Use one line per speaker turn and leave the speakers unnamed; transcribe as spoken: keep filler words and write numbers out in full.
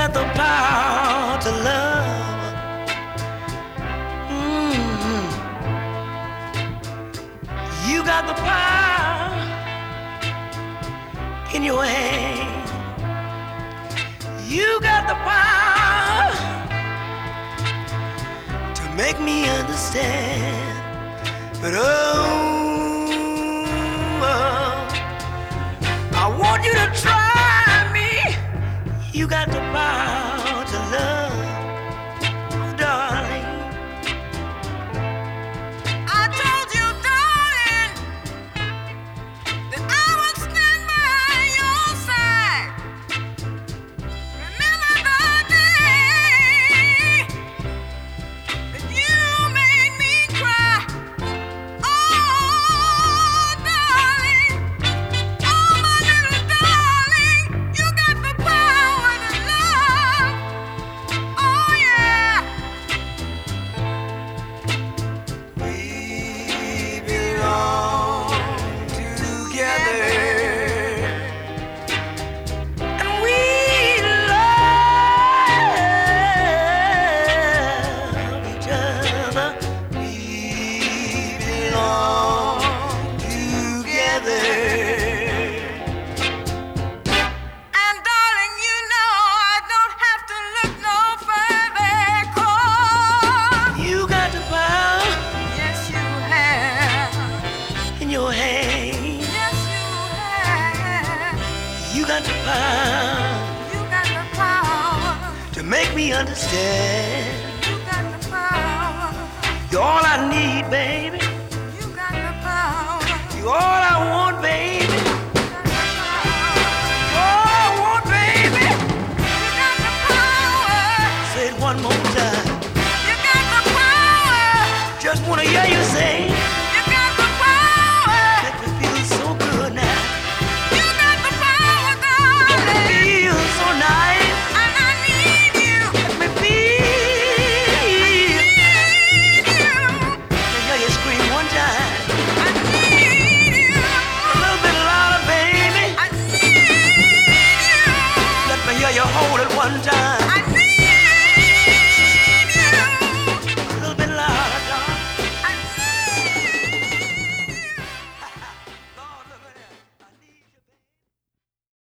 got the power to love. Mm-hmm. You got the power in your hand. You got the power to make me understand. But oh, oh, I want you to try me. You got the power to love, darling.
I told you, darling, that I would stand by your side. Remember the day that you made me cry. Oh, darling, oh, my little darling, you got the power to love. Oh, yeah.
We belong together, and we love each other. We belong together.
And darling, you know I don't have to look no further, 'cause
You got the power
yes, you have.
in your hand.
Yes, you have.
You got the power
You got the power.
to make me understand.
You got the power.
You're all I need, baby.
You got the power.
You're all I want, baby.
You got the power.
All I want, baby.
You got the power.
Say it one more time.
You got the power.
Just wanna hear you say.
You got the power.
Make me feel so good now.
You got the power, darling.
Feel so nice.
And I need you.
Make me feel.
Need you.
Let me hear you scream one time.
I need you.
A little bit louder, baby.
I need you.
Let me hear you hold it one time.